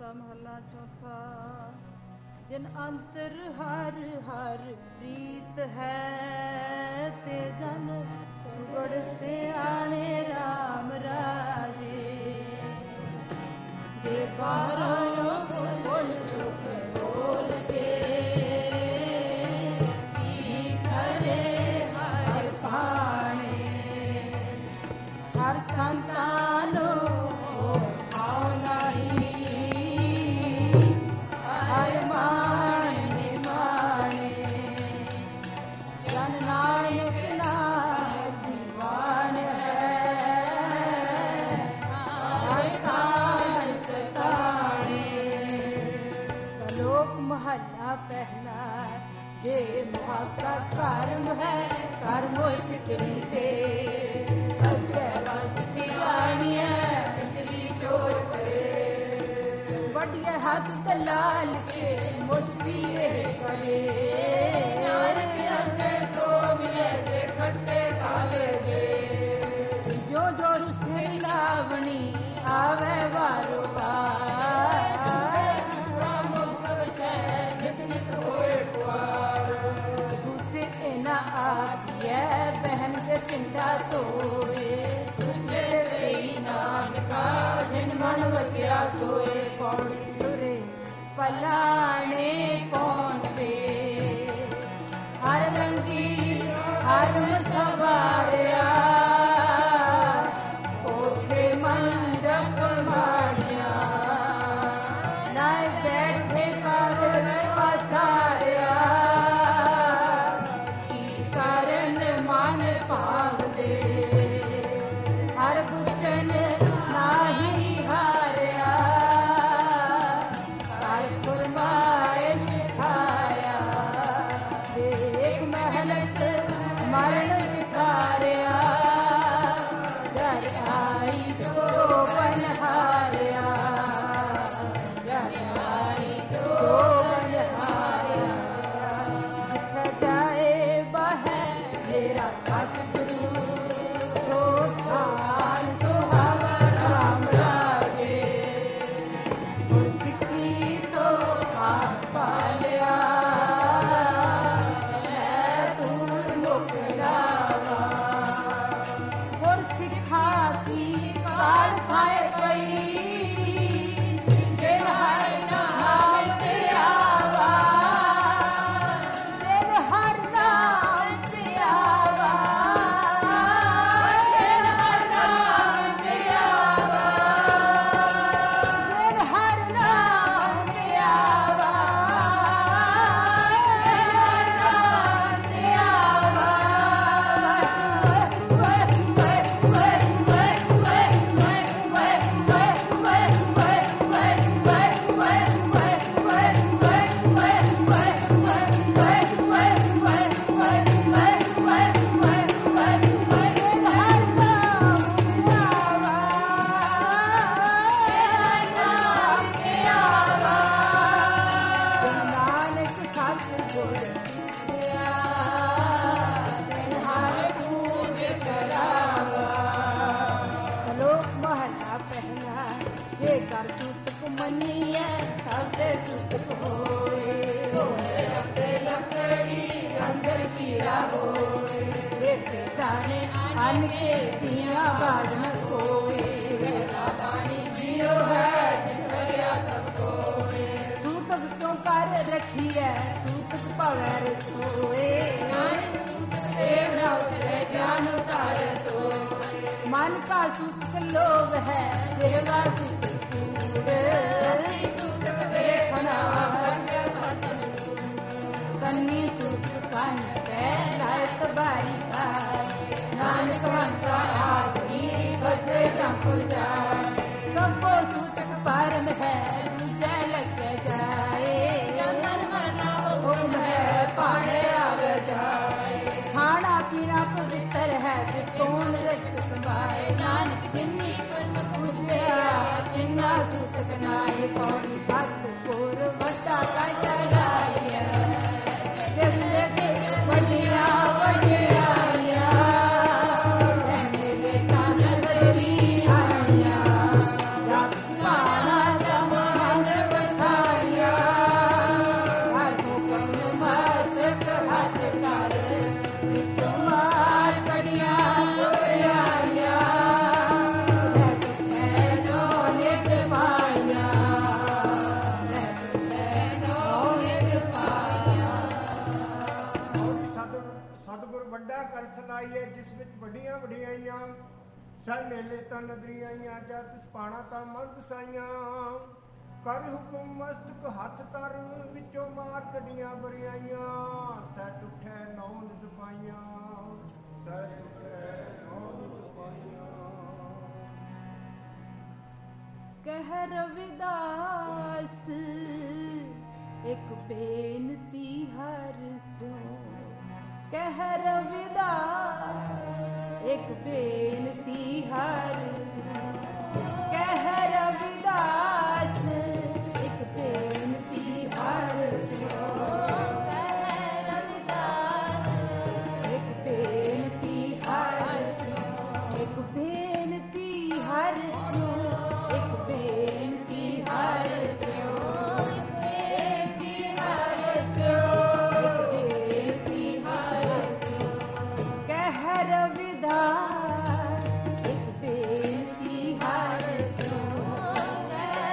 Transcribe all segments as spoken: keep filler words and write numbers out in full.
महला चौथा। जिन अंतर हर हर प्रीत है, ते जन सुगड़ से आने राम राजे। दे बाहरों बोल चुप बोल के, खरे हर पाने हर संतानों पहला। ये महाका कर्म है, कर्म चिकनी से बढ़िया हाथ दलाल के मुझी करे। जो जो रुसे लावणी आवे वारो बहन के चिंता सोए, तुझे तेरी नाम का जिन मन बसिया सोए। कौन सुरे पलाने कौन पे हर रंगी हर सवारिया, कोठे मंडप माड़िया लाए बैठे कर पसारिया। हर बुचन नाही हारिया, हर फरमाए सिखाया। एक महलत मरण सिखारिया, घर आई जो बनहारिया, घर आई जो बनहारिया। जिथे जाए बह मेरा सतगुरु, के दिया बाज न सोए। जियो है सूतक क्यों कर रखी है, सूतक पवर सोए। ज्ञान उतार तो मन का सूतक लोभ है, सेवा देखना कन्नी सूतक कान लायक बारी का। नानक हंसा आदमी बसे चंपुल जाए, सबको सूतक पारन है दूजा लग जाए। हुक्म है पाने आवे जाए, खाना पीना पवित्र है कौन रख संभाए। नानक जिन्नी पूछया जिन्ना सूतक नाए, कौन भक्त पुर वटा का चढ़ाई बढ़िया बढ़िया Thank you. ਇਸ ਵਿੱਚ ਵੱਡੀਆਂ ਵਡਿਆਈਆਂ। ਸਹਿ ਮੇਲੇ ਤਾਂ ਨਦਰੀਆਂ ਆਈਆਂ, ਜਦ ਤਿਸ ਪਾਣਾ ਤਾਂ ਮੰਦ ਸਾਈਆਂ। ਕਰ ਹੁਕਮ ਮਸਤਕ ਹੱਥ ਤਰ, ਵਿੱਚੋਂ ਮਾਰ ਕੱਢੀਆਂ ਬਰਿਆਈਆਂ। ਸਹਿ ਟੁੱਠੈ ਨੌ ਨਿਤ ਪਾਈਆਂ, ਸਹਿ ਟੁੱਠੈ ਨੌ ਨਿਤ ਪਾਈਆਂ। ਕਹਿ ਰਵਿਦਾਸ ਇੱਕ ਬੇਨਤੀ ਹਰ ਸੋ। ਕਹਿ ਰਵਿਦਾਸ ਇੱਕ ਬੇਨਤੀ ਹਰ ਸੋ। ਕਹਿ ਰਵਿਦਾਸ ਇੱਕ ਬੇਨਤੀ ਹਰ ਸੋ। ਕਹਿ ਰਵਿਦਾਸ ਇੱਕ ਬੇਨਤੀ ਹਰ ਸੋ। ਇੱਕ ਬੇਨਤੀ ਹਰ ਸੋ। ਇੱਕ ਬੇਨਤੀ ਹਰ ਸੋ। ਬੇਨਤੀ ਹਰ ਸੋ। ਬੇਨਤੀ ਹਰ ਸੋ। ਕਹਿ ਰਵਿਦਾਸ ਇੱਕ ਬੇਨਤੀ ਹਰ ਸੋ। ਕਹਿ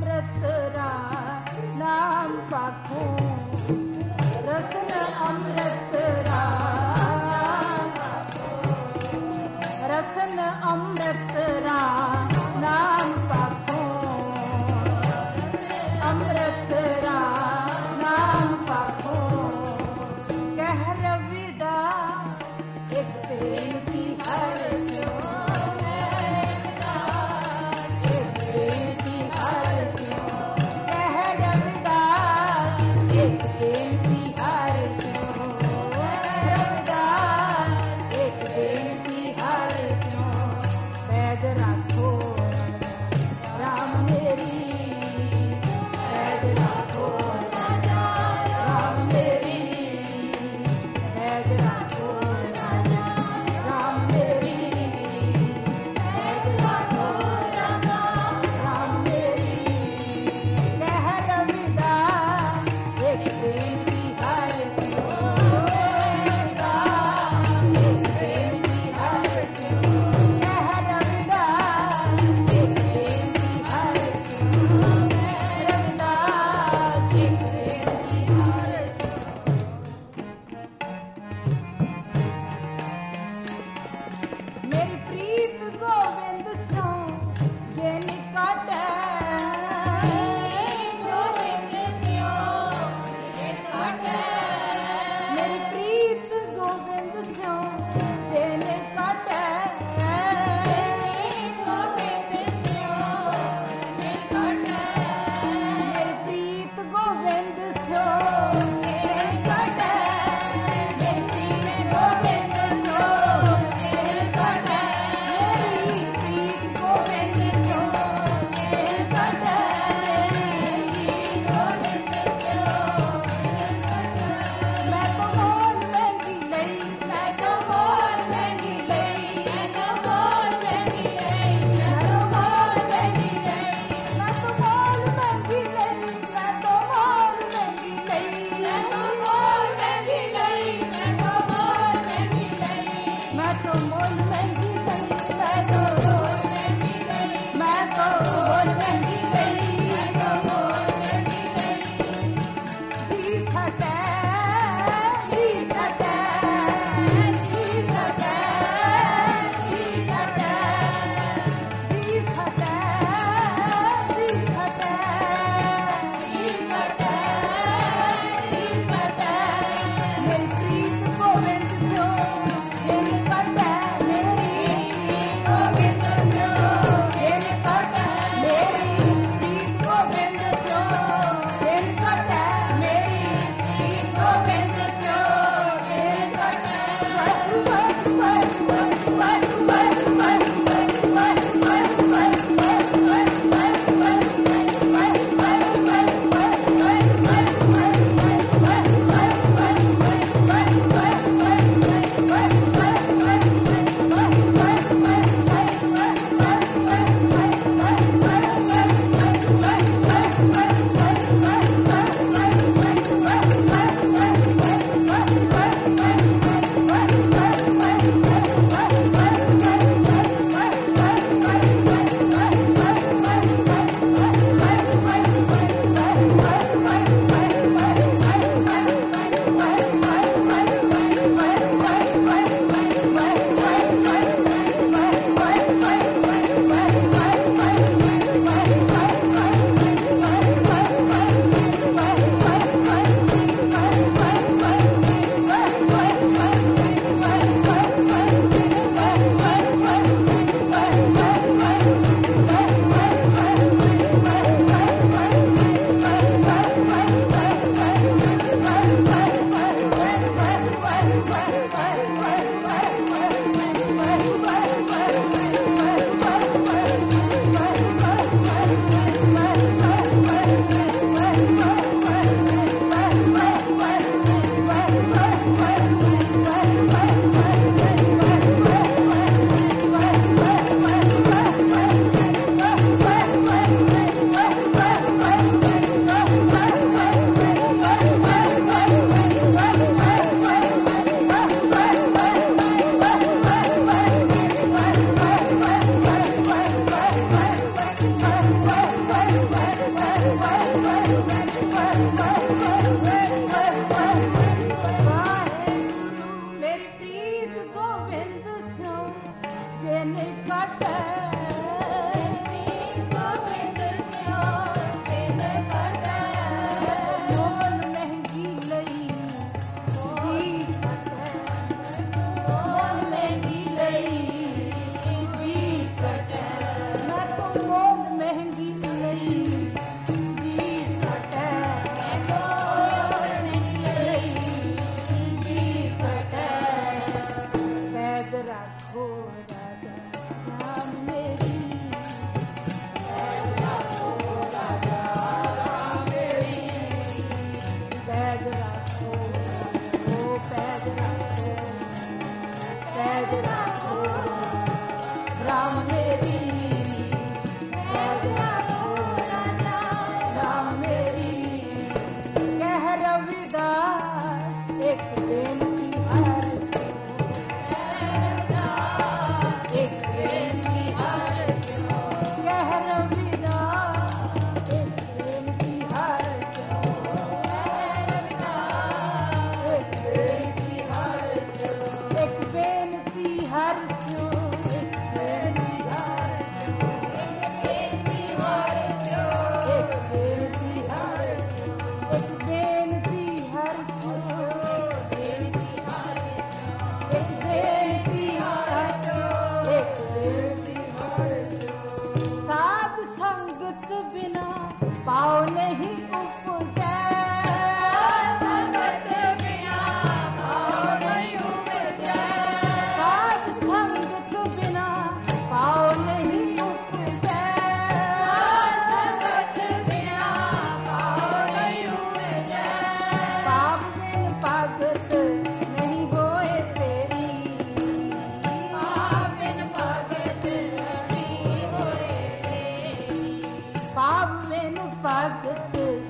अमृत रा नाम पाखो रसन अमृत रा रसन अमृत रा नाम पाखो अमृत रा नाम पाखो कह रविदा एक बेनती हर क्यों एक बेनती हर क्यों कह रविदा एक बेनती हर क्यों रविदा एक बेनती हर क्यों पैद रखो राम मेरी पैद रखो राम मेरी पैद रखो राम मेरी पैद रखो राम मेरी कह रविदा एक बेनती हर क्यों रविदा एक बेनती हर क्यों कह रविदा एक बेनती हर क्यों रविदा एक बेनती हर मेरी प्रीत गोविंद सो जे निकाटे गोविंद सियो जे निकाटे मेरी प्रीत गोविंद सो जे निकाटे गोविंद सियो जे निकाटे मेरी प्रीत गोविंद सो जे निकाटे मेरी प्रीत गोविंद सो जे निकाटे मेरी प्रीत गोविंद सो जे निकाटे मेरी गोविंद सो मैं तो मोल महंगी लई मैं तो मोल महंगी लई मैं तो मोल महंगी लई मैं तो मोल महंगी लई मैं तो मोल महंगी लई मैं तो मोल महंगी लई मैं तो मोल महंगी लई मैं तो मोल महंगी लई मैं तो मोल महंगी लई मैं तो मोल महंगी लई मैं तो मोल महंगी लई मैं तो मोल महंगी लई जी सके जी सके जी सके जी सके जी सके जी सके जी सके जी सके मेरी प्रीत गोविंद सो जे निकाटे मेरी प्रीत गोविंद सो जे निकाटे मेरी प्रीत गोविंद सो जे निकाटे मेरी प्रीत गोविंद सो जे निकाटे Bye. पाओ नहीं उपजै। संगत बिना पाओ नहीं उपजै। साध संगत बिना पाओ नहीं उपजै। संगत बिना पाओ नहीं उपजै। पाप बिन भगत नहीं होए तेरी। पाप बिन भगत नहीं होए तेरी। पाप बिन भगत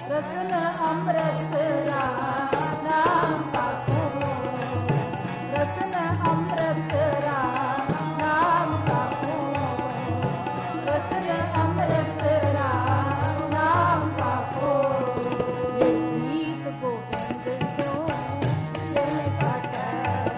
रसन अमृत राम नाम पाको रसन अमृत राम नाम पाको रसन अमृत राम नाम पाको गीत गोविंद जो दिन काटा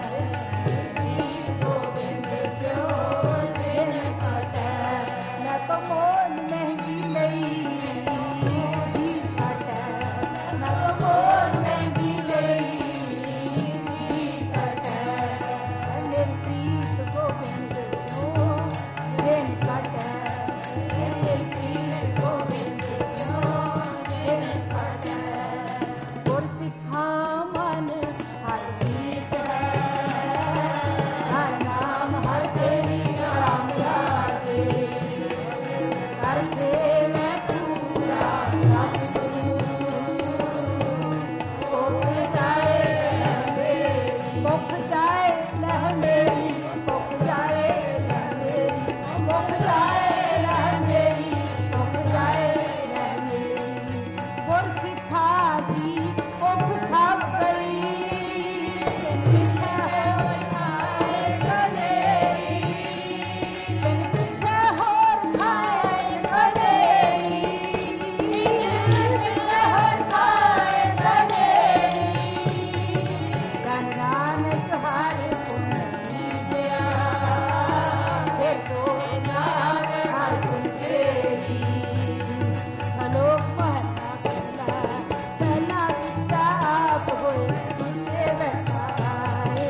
गीत गोविंद जो दिन काटा न तो मोल महंगी लई जी काटा न तो मोल महंगी लई जी काटा मेरे प्रीत गोविंद जो दिन काटा मेरे प्रीत गोविंद जो दिन काटा गुर सिखा मन हर गीत है हर नाम हर तेरी राम राजे हर से मैं पूरा सतगुरु मुख जाए लह मेरी मुख जाए लह मेरी मुख जाए लह मेरी मुख जाए लह मेरी मुख जाए लह मेरी गुर सिखा दी मुख सब गई पिछे होर खाए कनेरी बिन पिछे होर खाए कनेरी पिछे होर खाए कनेरी गण नानक हर पुन कीजिया फिर तो नाम हर पुन तेरी अलोक महला पहला पहला किस्सा आप होए दूसरे बैठा आए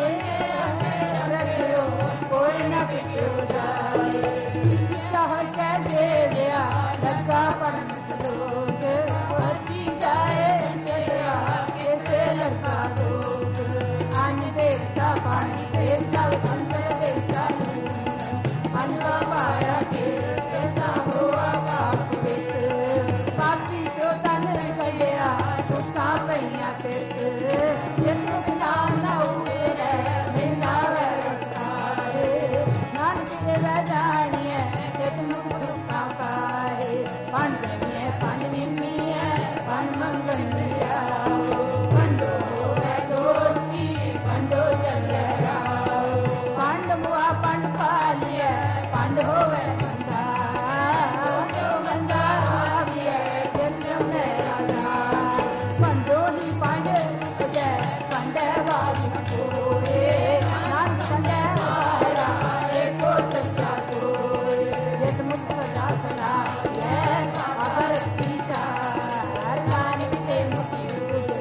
रखियो कोई ना पिछो जाए चाह कह दे दिया लगा पढ़न लोग पहुंची जाए तेरा कैसे लगा लोग अन्न देवता पानी देवता संत देवता अन्न पाया के कैसा हुआ पाप वित पापी तो तन गया सुखा पईया फिर ये सुख नाम न उतरे बिना रस्ताए नानक देव जानिए जब मुख दुखा पाए पंड में पंड निमी है पंड मंगन जाओ पंडो है दोस्ती पंडो चल राओ पंड मुआ पंड पालिए पंड होवे बंदा जो बंदा आविए जन्म में राजा पंडो ही पंड जय पंड वाली कोरे नान पंड वाला एको सच्चा कोरे जत मुख सदा सदा है अगर पीछा हर नानक ते मुक्ति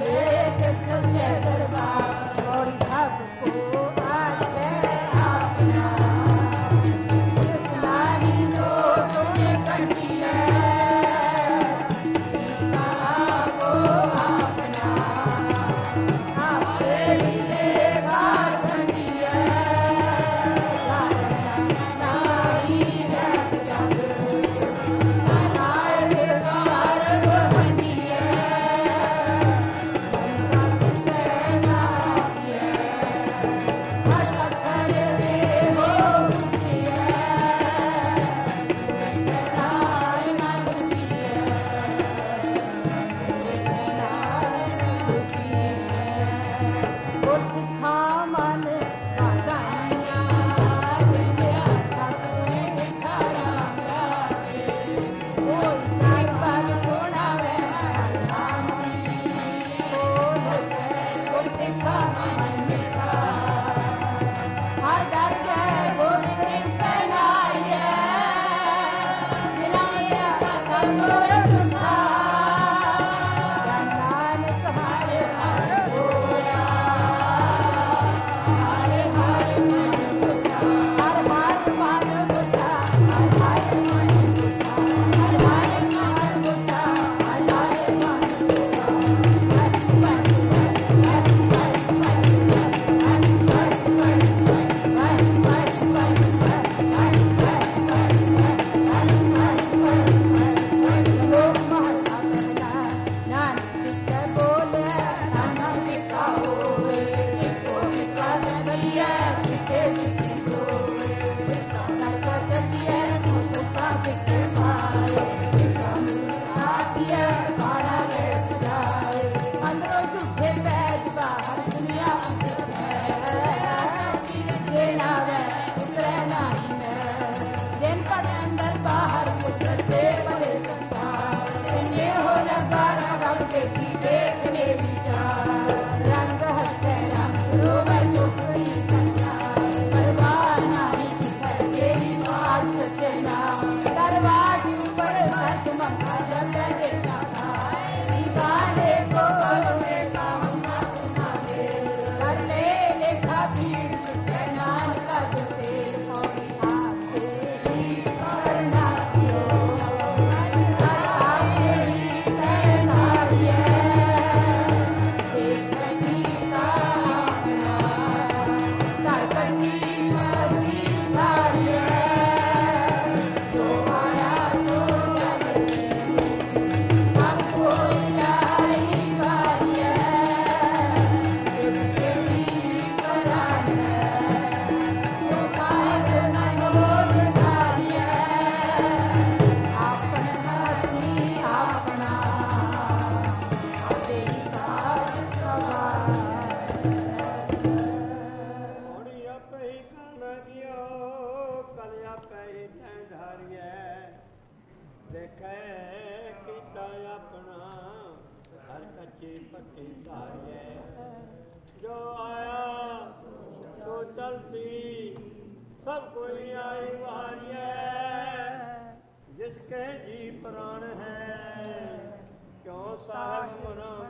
ਕੱਚੇ ਪੱਕੇ ਧਾਰੀਐ। ਜੋ ਆਇਆ ਸੋ ਚਲਸੀ, ਸਭ ਕੋਈ ਆਈ ਵਾਰੀਐ। ਜਿਸ ਕੇ ਜੀ ਪ੍ਰਾਣ ਹੈ, ਕਿਉਂ ਸਾਹਿਬ ਮਨ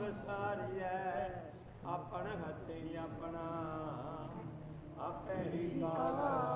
ਵਿਸਾਰੀਐ। ਆਪਣ ਹੱਥੀ ਆਪਣਾ ਆਪੇ ਹੀ ਕਾਲ